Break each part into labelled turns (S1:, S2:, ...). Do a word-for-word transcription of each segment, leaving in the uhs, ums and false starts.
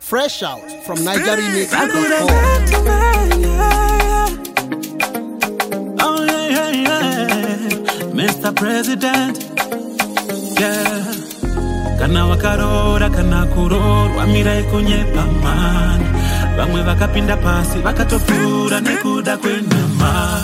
S1: Fresh out from Niger Remix dot com.
S2: Oh yeah, yeah, yeah. Mister President, yeah. Kana wakarora, kana kurorwa, mirai kunyepa man. Vamwe vakapinda pasi, vakatopura nekuda kwenyama.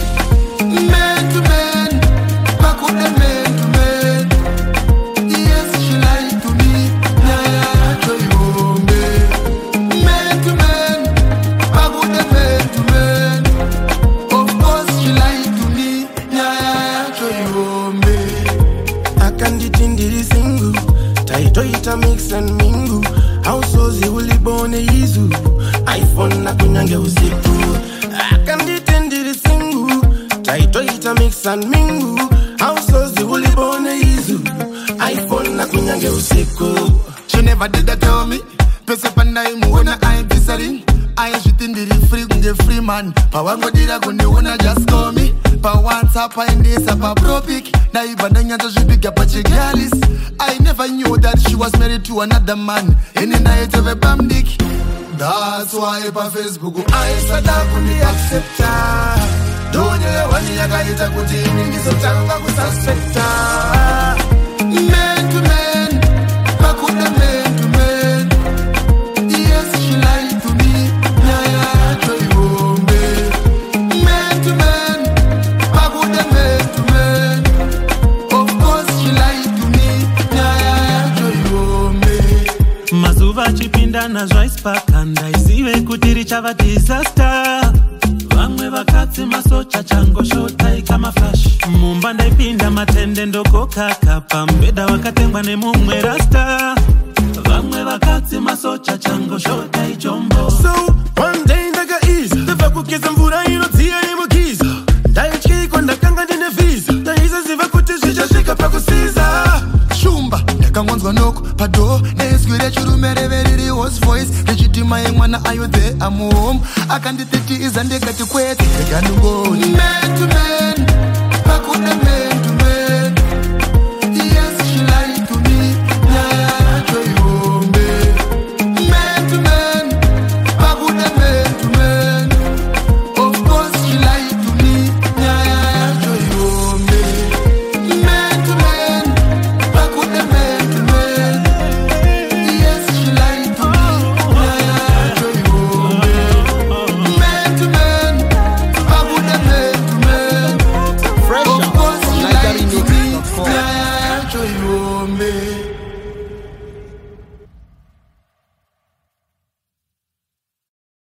S3: Man to man, pakude man to man. Yes, she lied to me. Naya choyombe. Man to man, pakude man to man. Of course she lied to me. Naya choyombe. Akanditindiri single, taito ita mix and mingle. Households ulibone izu, iPhone na kunyange usiku. Akanditindiri single, taito ita mix and mingle. Households ulibone izu, iPhone na kunyange usiku. She never did that tell me. Pese panda imuona I pisari. I shitindiri free kunge free man. Pawango dira kunde una just call me. Pa WhatsApp and this up a propic. Na ibadanya to shipiga pachigalis. I never knew that she was married to another man. Any night of a bam dick. That's why pa Facebook I said I couldn't accept her. Don't you want to get a good evening? This is a suspect. Man to man, back with the man to man. Yes, she lied to me. Naya choyombe. Man to man, back with the man to man. Of course she lied to me. Naya choyombe.
S2: Mazuva chipinda na zvaisipaka ndaizive kuti richava disaster. Vamwe vakatsi masocha chango shota ikama flash. Mumba ndaipinda matende ndoko kaka pambeda wakatengwa nemumwe rasta. Vamwe vakatsi masocha chango shota ichombo.
S3: So one day ndaga ease ndava kugeza mvura inodziya yemugiza. Ndaityiko ndakanga ndine visa. Ndaiza ziva kuti zvichasvika pakusiza. Shumba ndakangonzwa noko pado ndaiswira chirume reveriri host voice rechitima yemwana ayo the I'm home. Akanditeti iza ndekati kwete ndikandungoni. Man to man, pakude man to man. Yes, she lied to me. Naya choyombe. Man to man, pakude man to man. Of course she lied to me. Naya choyombe. Man to man, pakude man to man. Yes, she lied to me. Naya choyombe. Man to man, pakude man to man.
S1: Fresh
S3: Of
S1: out
S3: course
S1: from
S3: she
S1: Niger
S3: lied to
S1: Remix
S3: me.
S1: dot com.
S3: Naya choyombe.